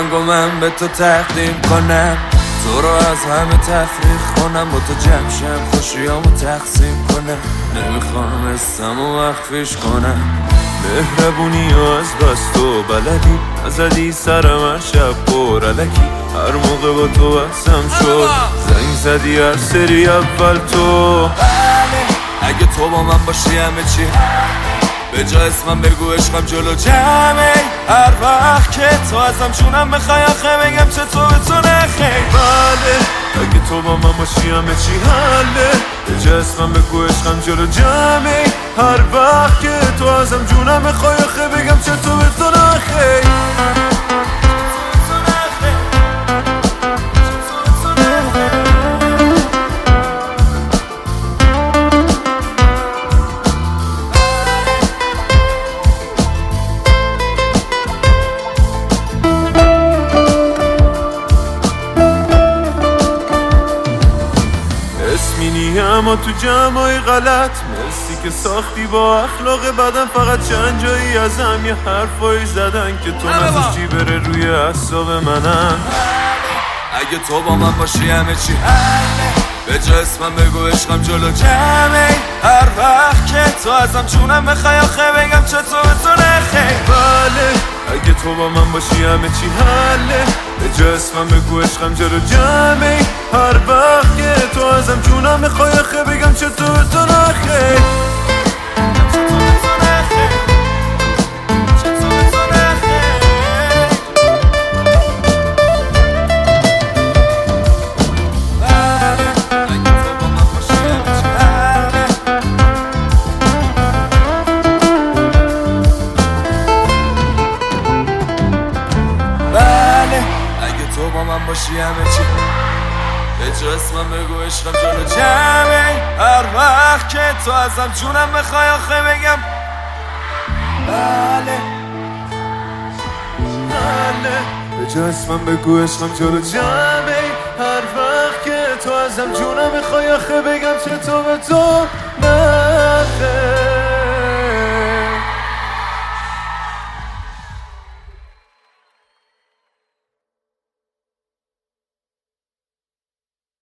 آهنگو من به تو تقدیم کنم، تو رو از همه تفریح کنم، با تو جمشم خوشیامو تقسیم کنم. نمیخوام اسمو مخفیش کنم، مهربونی و از بس تو بلدی، نزدی سرم هر شب پر علکی، هر موقع با تو بحثم شد زنگ زدی هر سری اول تو. بله اگه تو با من باشی همه چی، به جا اسمم بگو عشقم جلو جمعه، هر وقت که تو ازم جونم بخوای آخه بگم چطور به تو نخیر. بله اگه تو با من باشی همه چی حله، به جا اسمم بگو عشقم جلو جمعه، هر وقت که تو ازم جونم بخوای آخه بگم چطور به تو نخیر. اسمینی اما تو جمعای غلط، مرسی که ساختی با اخلاق بدن، فقط چند جایی ازم یه حرفایی زدن که تو نذاشتی بره روی اعصاب منم. اگه تو با من باشی همه چی حله، به جا اسمم بگو عشقم جلو جمعه، هر وقت که تو ازم جونم بخوای آخه بگم چطور به تو نخیر. بله اگه تو با من باشی همه چی حله، به جا اسمم بگو عشقم جلو جمعه، هر وقت که تو ازم جونم بخوای آخه بگم چطور به تو نخیر. تو با من باشی همه چی، به جا اسمم بگو عشقم جلو جمعه، هر وقت که تو ازم جونم بخوای آخه بگم. بله به جا اسمم بگو عشقم جلو جمعه، هر وقت که تو ازم جونم بخوای آخه بگم چطور به تو نخیر.